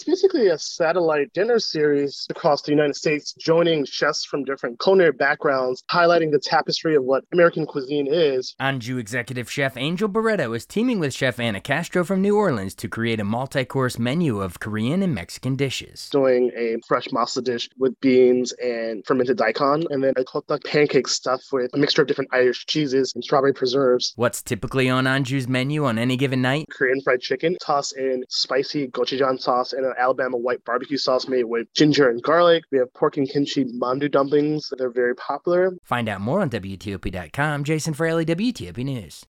It's basically a satellite dinner series across the United States, joining chefs from different culinary backgrounds, highlighting the tapestry of what American cuisine is. Anju executive chef Angel Barreto is teaming with chef Anna Castro from New Orleans to create a multi-course menu of Korean and Mexican dishes. Doing a fresh masa dish with beans and fermented daikon, and then a kotak pancake stuffed with a mixture of different Irish cheeses and strawberry preserves. What's typically on Anju's menu on any given night? Korean fried chicken, toss in spicy gochujang sauce and an Alabama white barbecue sauce made with ginger and garlic. We have pork and kimchi mandu dumplings that are very popular. Find out more on WTOP.com. Jason Fraley, WTOP News.